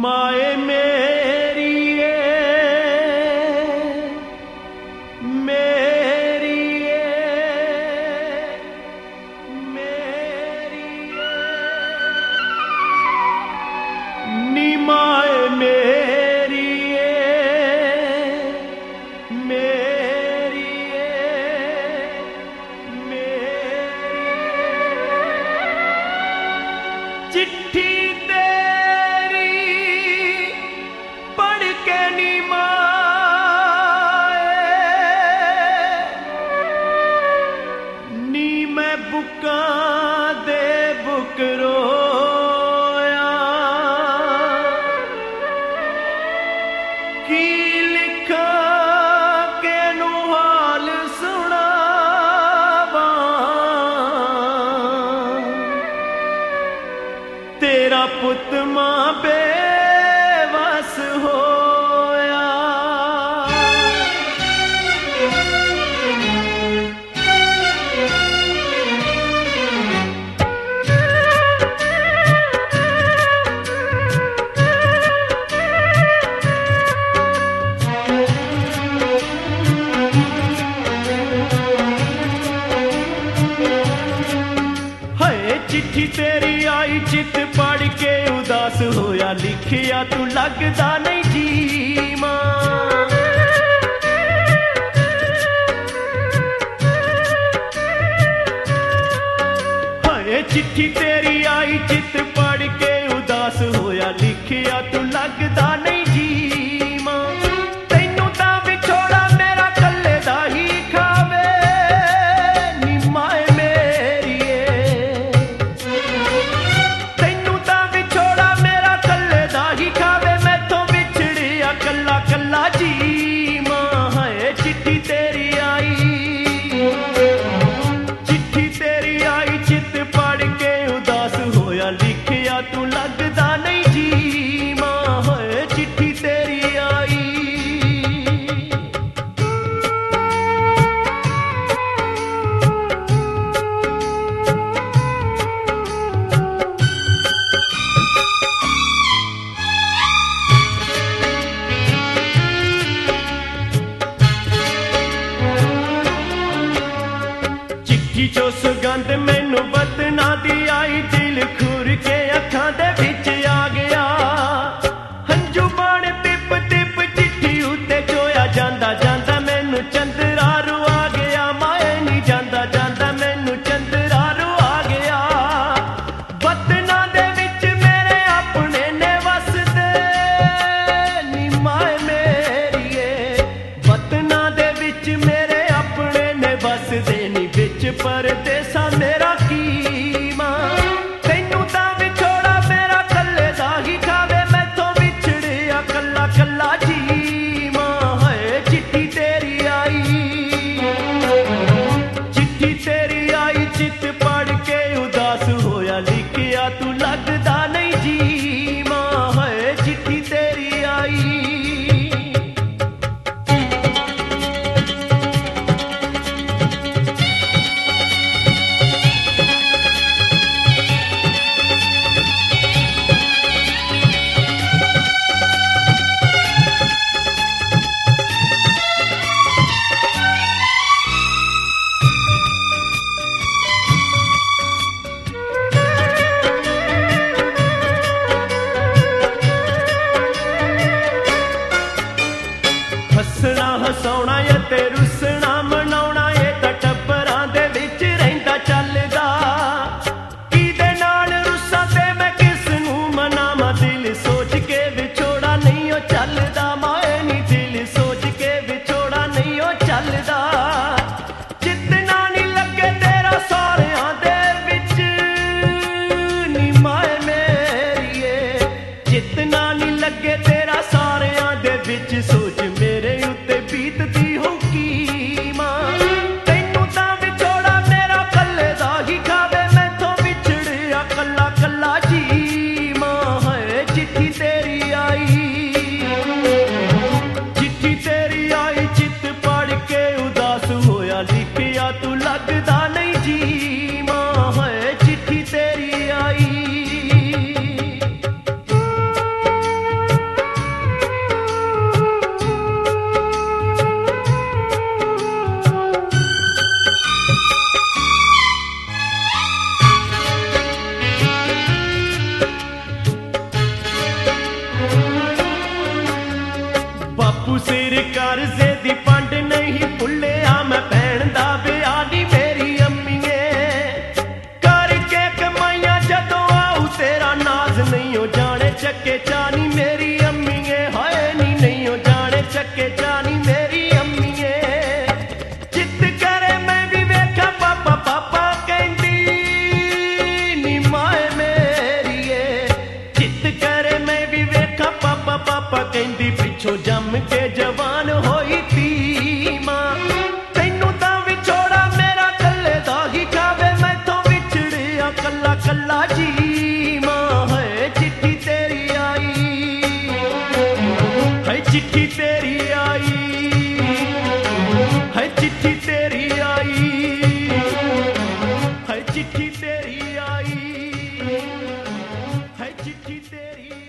माए मेरी मेरी मेरी नी माए मेरी मेरी मेरी चिट्ठी बुकां दे बुक रोया की लिखा केनू हाल सुनावा तेरा पुत मां बेवस होया चिट्ठी तेरी आई चित पढ़ के उदास होया लिखिया तू लगदा नहीं जी मां हाय चिट्ठी तेरी आई चित पढ़ के उदास होया लिखिया तू लगदा नहीं जी मां तैनू तां विछोड़ा मेरा कल्ले दा ही खावे नी माए मेरी कल्ला जी मां है चिट्ठी तेरी आई चित पढ़ के उदास होया लिखिया तू लगदा नहीं जी मां है चिट्ठी तेरी आई जो सुगंध मैनू बदना दी आई दिल खुर के अखां दे विच आ गया हंजू बाण टिप टिप चिट्ठी उत्ते जोया जांदा जांदा मैनू चंदरा रू आ गया माए नी जांदा जांदा मैनू चंदरा रू आ गया बदना दे विच मेरे अपने ने वसदे नी माए मेरी बदना दे विच मेरे अपने ने वसदे नी विच परदेसा मेरा की मां तैनू तां विछोड़ा मेरा कल्ले दा ही खावे मैथों विछड़िया कल्ला कल्ला जी मां है चिट्ठी तेरी आई चित पढ़ के उदास होया लिखिया तू लगदा नहीं जी मां है चिट्ठी तेरी आई हसना हसाउणा ते रुसना मनाउणा ये तां टब्बरां दे विच रहिंदा चलदा किदे नाल रुस्सां ते मैं किस नूं मनावां दिल सोच के विछोड़ा नहीं ओ चलदा माए नी दिल सोच के विछोड़ा नहीं ओ चलदा जितना नी लगे तेरा सारियां दे विच नी माए मेरी जितना नी लगे तेरा सारियां दे विच सोच मेरे उत्ते बीतदी हो की मां तैनू तां विछोड़ा मेरा कल्ले दा ही खावे मैथों विछड़िया कल्ला कल्ला जी मां है चिट्ठी तेरी आई चित पढ़ के उदास होया लिखिया तू लगदा नहीं जी मां है चिट्ठी तेरी आई ਬਾਪੂ ਸਿਰ ਕਰਜ਼ੇ ਦੀ ਪੰਡ ਨਹੀਂ ਭੁੱਲਿਆ ਮੈਂ ਭੈਣ ਦਾ ਵਿਆਹ ਨੀ ਮੇਰੀ ਅੰਮੀਏ ਕਰਕੇ ਕਮਾਈਆਂ ਜਦੋਂ ਆਊ ਤੇਰਾ ਨਾਜ਼ ਨਹੀਂ ਹੋ ਜਾਣੇ ਚੱਕੇ ਚਾਨੀ ਮੇਰੀ ਅੰਮੀਏ ਹਾਏ ਨੀ ਨਹੀਂ ਹੋ ਜਾਣੇ ਚੱਕੇ ਚਾਨੀ ਮੇਰੀ ਅੰਮੀਏ ਚਿੱਤ ਕਰੇ ਮੈਂ ਵੀ ਵੇਖਾਂ ਪਾਪਾ ਪਾਪਾ ਕਹਿੰਦੀ ਨੀ ਮਾਏ ਮੇਰੀਏ ਚਿੱਤ ਕਰੇ ਮੈਂ ਵੀ ਵੇਖਾਂ ਪਾਪਾ ਪਾਪਾ ਕਹਿੰਦੀ ਪਿੱਛੋਂ ਜੰਮ ਕੇ ਜਵਾਨ ਹੋਈ ਤੀ ਮਾਂ ਤੈਨੂੰ ਤਾਂ ਵਿਛੋੜਾ ਮੇਰਾ ਕੱਲੇ ਦਾ ਹੀ ਖਾਵੇ ਮੈਥੋਂ ਵਿਛੜਿਆ ਕੱਲਾ ਕੱਲਾ ਜੀ ਮਾਂ ਹੈ ਚਿੱਠੀ ਤੇਰੀ ਆਈ ਹੈ ਚਿੱਠੀ ਤੇਰੀ ਆਈ ਹੈ ਚਿੱਠੀ ਤੇਰੀ ਆਈ ਹੈ ਚਿੱਠੀ ਤੇਰੀ ਆਈ ਹੈ ਚਿੱਠੀ ਤੇਰੀ